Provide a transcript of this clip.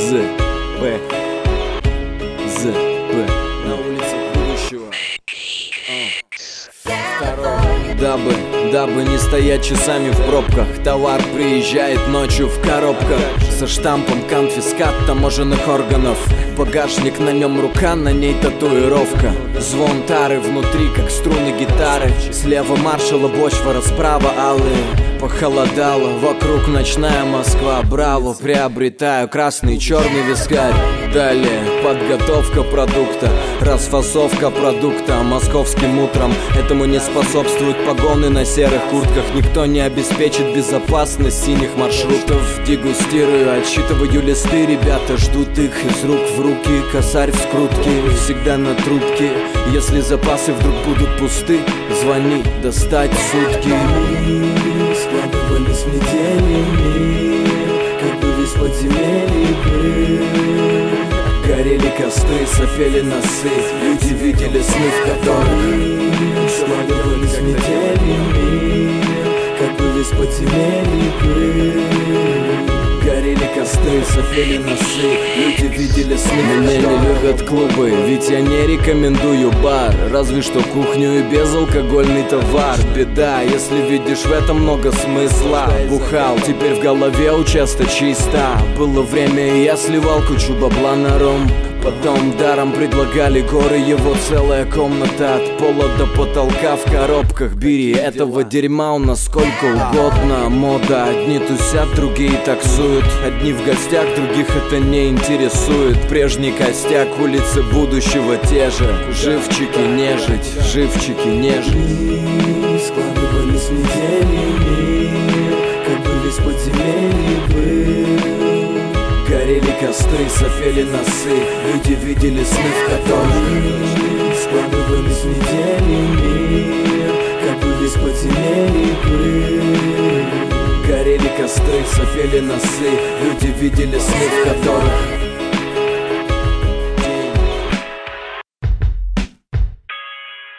на улицах будущего. Дабы не стоять часами в пробках, товар приезжает ночью в коробках со штампом конфискат таможенных органов. Багажник, на нем рука, на ней татуировка. Звон тары внутри, как струны гитары. Слева маршала Бочвара, справа алые. Похолодало, вокруг ночная Москва. Браво, приобретаю красный и черный вискарь. Далее подготовка продукта, расфасовка продукта. Московским утром этому не способствуют погоны на серых куртках. Никто не обеспечит безопасность синих маршрутов. Дегустирую, отсчитываю листы, ребята ждут их из рук в руки. Косарь в скрутке, всегда на трубке. Если запасы вдруг будут пусты, звони, достать сутки. Складывались неделями, как бы весь подземелье был. Горели костры, сопели носы, люди видели сны, в которых складывались неделями, как бы весь подземелье был. Горели костры, сопели носы, люди видели сны. Меня не любят клубы, ведь я не рекомендую бар. Разве что кухню и безалкогольный товар. Беда, если видишь в этом много смысла. Бухал, теперь в голове участо чисто. Было время, и я сливал кучу бабла на ром. Потом даром предлагали горы, его целая комната. От пола до потолка в коробках. Бери, этого дерьма у нас сколько угодно. Мода, одни тусят, другие таксуют. Одни в гостях, других это не интересует. Прежний костяк, улицы будущего те же. Живчики нежить, живчики нежить. Складывались неделями, как бы весь подземелье был. Горели костры, сопели носы, люди видели сны, в которых складывались неделями, как бы весь подземелье был. Горели костры, сопели носы, люди видели сны, в которых